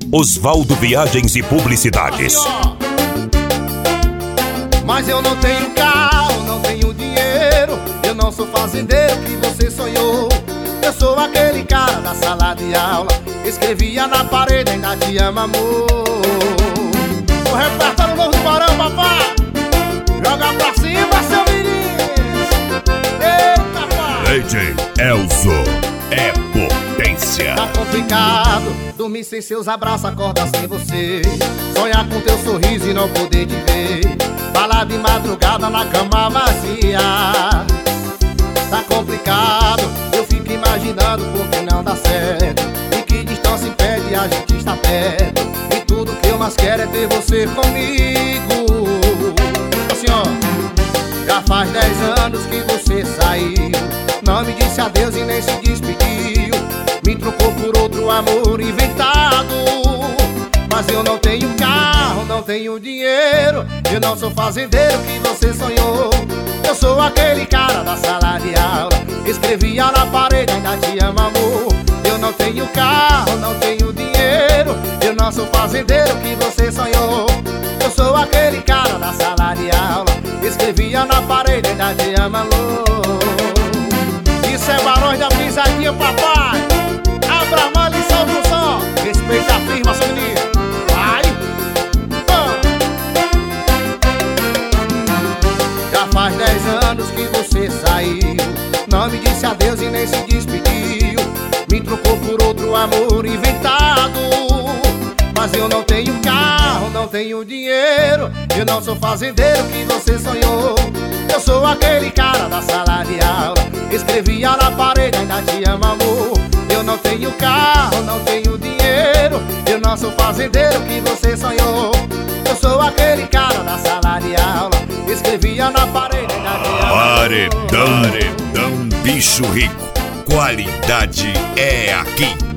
Osvaldo Viagens e Publicidades. Mas eu não tenho carro, não tenho dinheiro, eu não sou fazendeiro que você sonhou. Eu sou aquele cara da sala de aula, escrevia na parede, ainda te amo, amor. O repertório novo do Barão, papai, joga pra cima, seu menino. Eita, pai. DJ Elzo é potência. Tá complicado, dormir sem seus abraços, acordar sem você, sonhar com teu sorriso e não poder te ver, falar de madrugada na cama vazia. Tá complicado, eu fico imaginando porque não dá certo, e que distância impede a gente estar perto, e tudo que eu mais quero é ter você comigo. Assim ó, já faz 10 anos que você saiu, não me disse adeus e nem se despediu, me trocou por outro amor inventado. Mas eu não tenho carro, não tenho dinheiro, eu não sou fazendeiro que você sonhou. Eu sou aquele cara da sala de aula, escrevia na parede, ainda te amo, amor. Eu não tenho carro, não tenho dinheiro, eu não sou fazendeiro que você sonhou. Eu sou aquele cara da sala de aula, escrevia na parede, ainda te amo, amor. Isso é Barões da Pisadinha, papai. Abra a mão e solta o som, respeita a firma, seu menino. Já faz 10 anos que você saiu, não me disse adeus e nem se despediu, me trocou por outro amor inventado. Mas eu não tenho carro, não tenho dinheiro, eu não sou fazendeiro que você sonhou. Eu sou aquele cara da sala de aula, escrevia na parede, ainda te amo, amor. Eu não tenho carro, não tenho dinheiro, eu não sou fazendeiro que você sonhou. Eu sou aquele cara da sala de aula, escrevia na parede, ainda te amo, Paredão, bicho rico, qualidade é aqui.